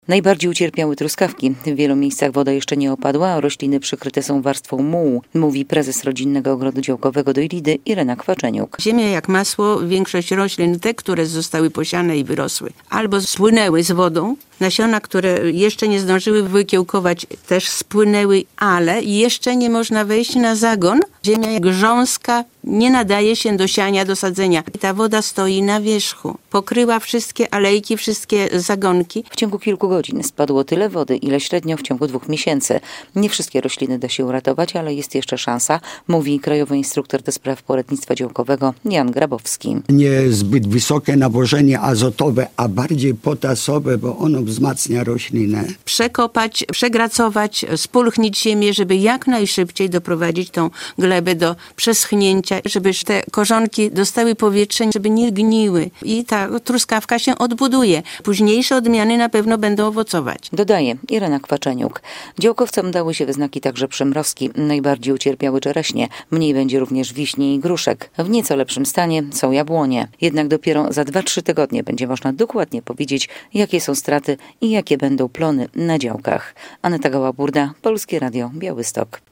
Najbardziej ucierpiały truskawki. W wielu miejscach woda jeszcze nie opadła, a rośliny przykryte są warstwą mułu, mówi prezes Rodzinnego Ogrodu Działkowego Dojlidy Irena Kwaczeniuk. Ziemia jak masło, większość roślin, te, które zostały posiane i wyrosły, albo spłynęły z wodą. Nasiona, które jeszcze nie zdążyły wykiełkować, też spłynęły, ale jeszcze nie można wejść na zagon. Ziemia grząska nie nadaje się do siania, do sadzenia. Ta woda stoi na wierzchu. Pokryła wszystkie alejki, wszystkie zagonki. W ciągu kilku godzin spadło tyle wody, ile średnio w ciągu 2 miesięcy. Nie wszystkie rośliny da się uratować, ale jest jeszcze szansa, mówi krajowy instruktor do spraw poradnictwa działkowego Jan Grabowski. Nie zbyt wysokie nawożenie azotowe, a bardziej potasowe, bo ono wzmacnia roślinę. Przekopać, przegracować, spulchnić ziemię, żeby jak najszybciej doprowadzić tą glebę do przeschnięcia, żeby te korzonki dostały powietrze, żeby nie gniły. I ta truskawka się odbuduje. Późniejsze odmiany na pewno będą owocować. Dodaje Irena Kwaczeniuk. Działkowcom dały się we znaki także przymrozki. Najbardziej ucierpiały czereśnie. Mniej będzie również wiśni i gruszek. W nieco lepszym stanie są jabłonie. Jednak dopiero za 2-3 tygodnie będzie można dokładnie powiedzieć, jakie są straty i jakie będą plony na działkach. Aneta Gała-Burda, Polskie Radio, Białystok.